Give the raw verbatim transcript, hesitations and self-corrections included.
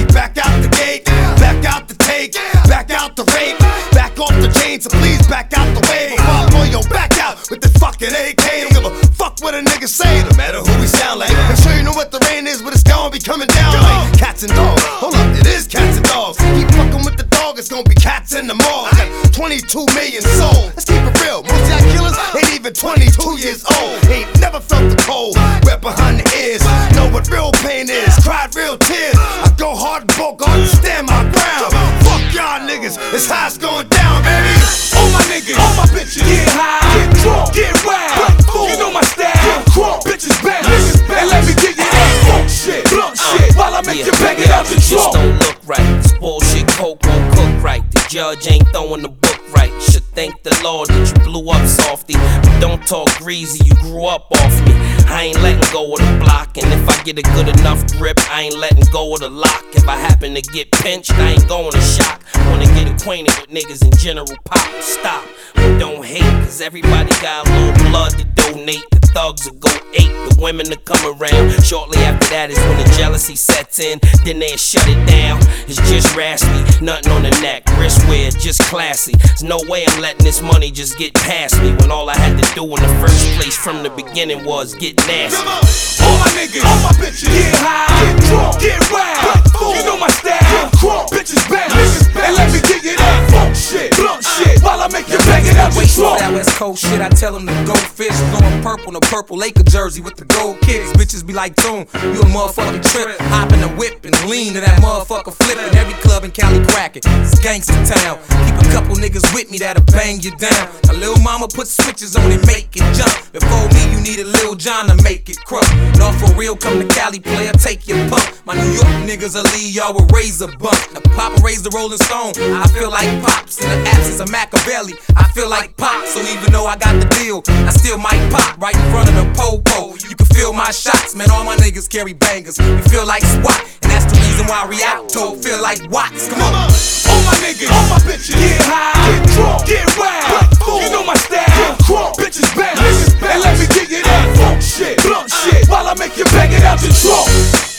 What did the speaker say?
be back out the gate, back out the take, back out the rape, back off the chain, so please back out the way. Pop on your back out with the fucking A K. Don't give a fuck what a nigga say, no matter who we sound like. I'm sure you know what the rain is, but it's gonna be coming down like cats and dogs. Hold up, it is cats and dogs. Keep fucking with the dog, it's gonna be cats in the mall. I got twenty-two million souls. Let's keep it real. Most y'all killers ain't even twenty-two years old. Ain't never felt the cold. Wet behind the ears. Know what real pain is. Cried real tears. I go hard and broke hard to stand my ground. Fuck y'all niggas. It's how it's going down, baby. All my niggas, all my bitches, get high, get drunk, get wild. You know my style. Get crunk, bitches bounce. And let me get you that funk shit, blunt shit, while I make yeah, you bang yeah, it out the just trunk. don't look right. This bullshit coke won't cook right. The judge ain't throwing the book right. Should thank the Lord that you blew up softy. But don't talk greasy, you grew up off me. I ain't letting go of the block, and if I get a good enough grip, I ain't letting go of the lock. If I happen to get pinched, I ain't going to shock. Wanna get acquainted with niggas in general pop. Stop, but don't hate, cause everybody got a little blood to donate. The thugs will go eight, the women to come around. Shortly after that is when the jealousy sets in, then they shut it down. It's just raspy, nothing on the neck, wrist wear, just classy. There's no way I'm letting this money just get past me, when all I had to do in the first place from the beginning was get nasty. All my niggas, all my bitches, get high, get drunk, get wild. You know my style, get crunk, bitches bounce. And let me get you that funk shit, blunt shit, while I make you bang it out the trunk. That West Coast shit, I tell them to go fish. Blowing purple in a purple Laker jersey with the gold kicks. Bitches be like, Tune, you a motherfucking trip. Hop in the whip and lean to that motherfucker flippin'. Every club in Cali crackin', it's gangsta town. Keep a couple niggas with me that'll bang you down. A little mama put switches on it, make it jump. Before me, you need a Lil John to make it crump. Now for real, come to Cali, player, take your pump. My New York niggas will leave y'all with razor bump. Now Papa raised the Rolling Stone, I feel like Pops. In the absence of Machiavelli, I feel like Pop. So even though I got the deal, I still might pop right in front of the po-po. You can feel my shots, man, all my niggas carry bangers. We feel like SWAT, and that's the reason why Rialto feel like Watts. Come on. All my niggas, all my bitches, get high, get drunk, get wild. You know my style, get crunk, bitches bounce. And let me get you that funk shit, blunt shit, while I make you bang it out the trunk.